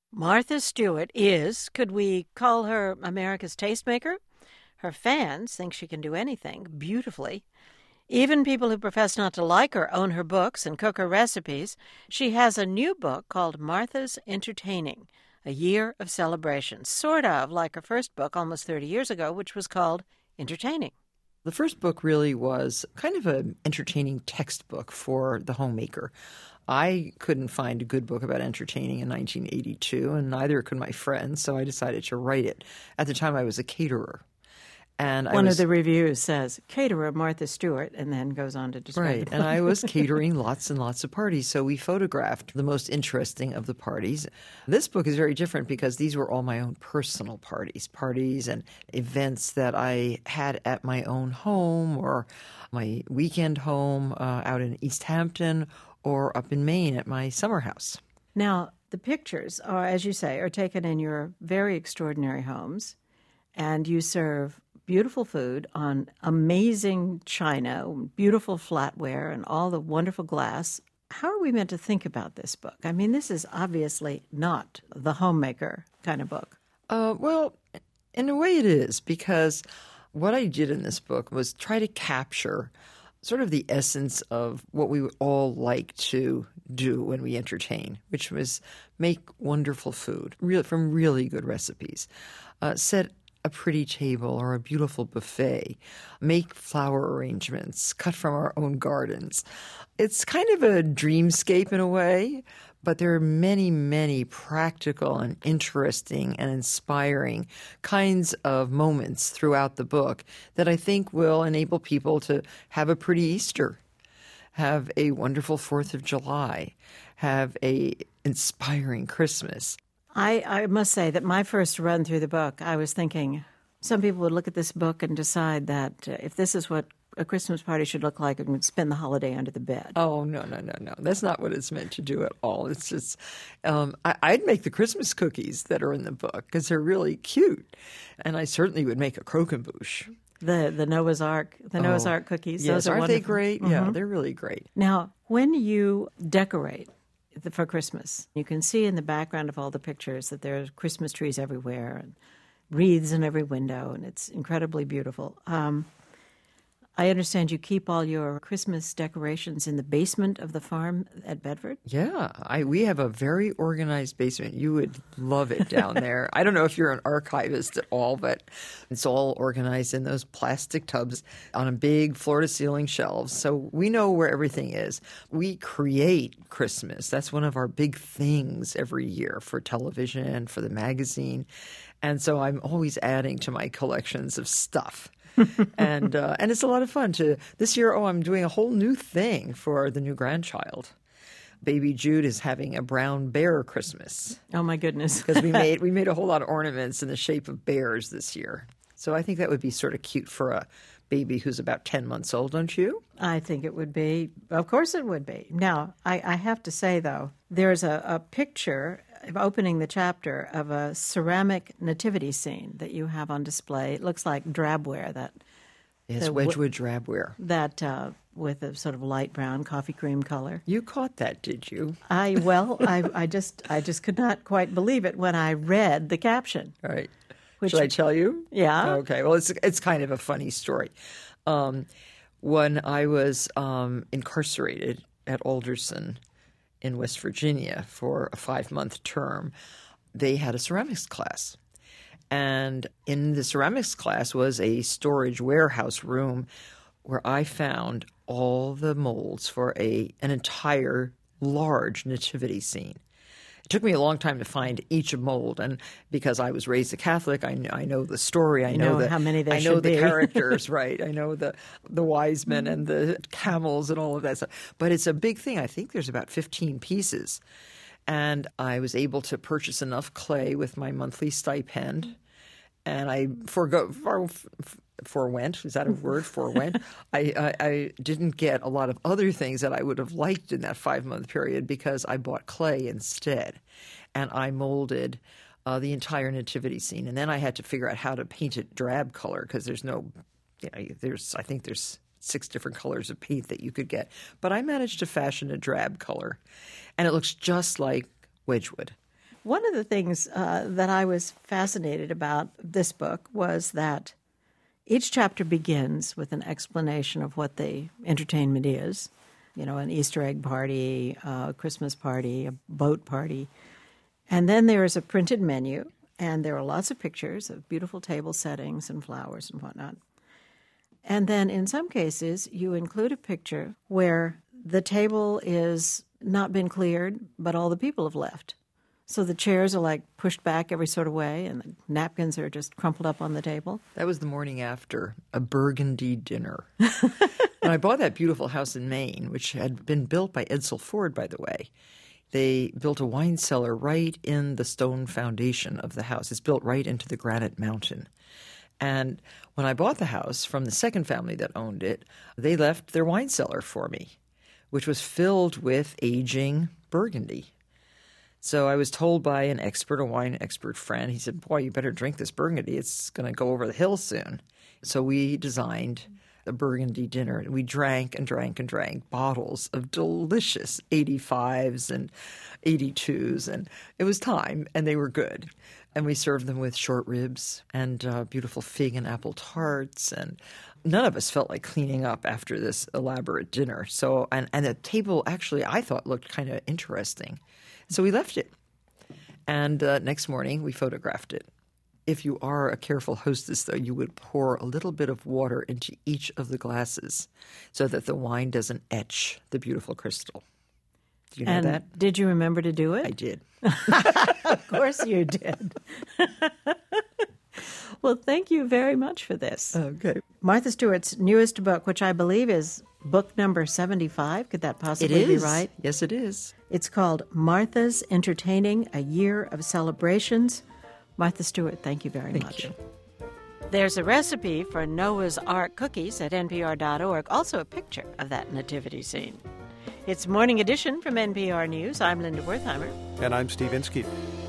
Martha Stewart is, could we call her America's tastemaker? Her fans think she can do anything beautifully. Even people who profess not to like her own her books and cook her recipes. She has a new book called Martha's Entertaining, a year of celebration, sort of like her first book almost 30 years ago, which was called Entertaining. The first book really was kind of an entertaining textbook for the homemaker. I couldn't find a good book about entertaining in 1982, and neither could my friends, so I decided to write it. At the time, I was a caterer. And One of the reviews says, caterer Martha Stewart, and then goes on to describe Right, and I was catering lots and lots of parties, so we photographed the most interesting of the parties. This book is very different because these were all my own personal parties and events that I had at my own home or my weekend home out in East Hampton or up in Maine at my summer house. Now, the pictures are, as you say, are taken in your very extraordinary homes, and you serve beautiful food on amazing china, beautiful flatware, and all the wonderful glass. How are we meant to think about this book? I mean, this is obviously not the homemaker kind of book. Well, in a way it is, because what I did in this book was try to capture sort of the essence of what we would all like to do when we entertain, which was make wonderful food from really good recipes, set a pretty table or a beautiful buffet, make flower arrangements, cut from our own gardens. It's kind of a dreamscape in a way, but there are many, many practical and interesting and inspiring kinds of moments throughout the book that I think will enable people to have a pretty Easter, have a wonderful 4th of July, have a inspiring Christmas. I must say that my first run through the book, I was thinking some people would look at this book and decide that if this is what a Christmas party should look like, and would spend the holiday under the bed. Oh, no. That's not what it's meant to do at all. It's just, I'd make the Christmas cookies that are in the book because they're really cute. And I certainly would make a croquembouche. The Noah's Ark, Noah's Ark cookies. Yes, those are aren't wonderful. they great? Mm-hmm. Yeah, they're really great. Now, when you decorate for Christmas, you can see in the background of all the pictures that there are Christmas trees everywhere and wreaths in every window, and it's incredibly beautiful. I understand you keep all your Christmas decorations in the basement of the farm at Bedford? Yeah, we have a very organized basement. You would love it down there. I don't know if you're an archivist at all, but it's all organized in those plastic tubs on a big floor-to-ceiling shelves. So we know where everything is. We create Christmas. That's one of our big things every year for television, for the magazine. And so I'm always adding to my collections of stuff. and it's a lot of fun to this year. I'm doing a whole new thing for the new grandchild. Baby Jude is having a brown bear Christmas. Oh my goodness! Because we made a whole lot of ornaments in the shape of bears this year. So I think that would be sort of cute for a baby who's about 10 months old, don't you? I think it would be. Of course it would be. Now, I have to say, though, there's a picture opening the chapter of a ceramic nativity scene that you have on display. It looks like drabware. Yes, Wedgwood drabware. That with a sort of light brown coffee cream color. You caught that, did you? I just could not quite believe it when I read the caption. All right. Should I tell you? Yeah. Okay. Well, it's kind of a funny story. When I was incarcerated at Alderson in West Virginia for a 5-month term, they had a ceramics class. And in the ceramics class was a storage warehouse room where I found all the molds for an entire large nativity scene. It took me a long time to find each mold, and because I was raised a Catholic, I know the story. I know how many there I know should the be. characters, right? I know the wise men and the camels and all of that stuff. But it's a big thing. I think there's about 15 pieces, and I was able to purchase enough clay with my monthly stipend, and I forewent. Is that a word? Forewent. I didn't get a lot of other things that I would have liked in that 5-month period because I bought clay instead, and I molded the entire nativity scene. And then I had to figure out how to paint it drab color because there's no, I think there's 6 different colors of paint that you could get. But I managed to fashion a drab color, and it looks just like Wedgwood. One of the things that I was fascinated about this book was that each chapter begins with an explanation of what the entertainment is. You know, an Easter egg party, a Christmas party, a boat party. And then there is a printed menu, and there are lots of pictures of beautiful table settings and flowers and whatnot. And then in some cases, you include a picture where the table is not been cleared, but all the people have left. So the chairs are like pushed back every sort of way, and the napkins are just crumpled up on the table. That was the morning after a burgundy dinner. When I bought that beautiful house in Maine, which had been built by Edsel Ford, by the way, they built a wine cellar right in the stone foundation of the house. It's built right into the granite mountain. And when I bought the house from the second family that owned it, they left their wine cellar for me, which was filled with aging Burgundy. So I was told by an expert, a wine expert friend, he said, boy, you better drink this Burgundy. It's going to go over the hill soon. So we designed a Burgundy dinner, and we drank and drank and drank bottles of delicious 85s and 82s, and it was time, and they were good. And we served them with short ribs and beautiful fig and apple tarts, and none of us felt like cleaning up after this elaborate dinner. So, and the table actually I thought looked kind of interesting. So we left it. And next morning, we photographed it. If you are a careful hostess, though, you would pour a little bit of water into each of the glasses so that the wine doesn't etch the beautiful crystal. Do you know that? Did you remember to do it? I did. Of course you did. Well, thank you very much for this. Okay. Martha Stewart's newest book, which I believe is book number 75. Could that possibly be right? Yes, it is. It's called Martha's Entertaining, A Year of Celebrations. Martha Stewart, thank you very much. You. There's a recipe for Noah's Ark cookies at npr.org, also a picture of that nativity scene. It's Morning Edition from NPR News. I'm Linda Wertheimer. And I'm Steve Inskeep.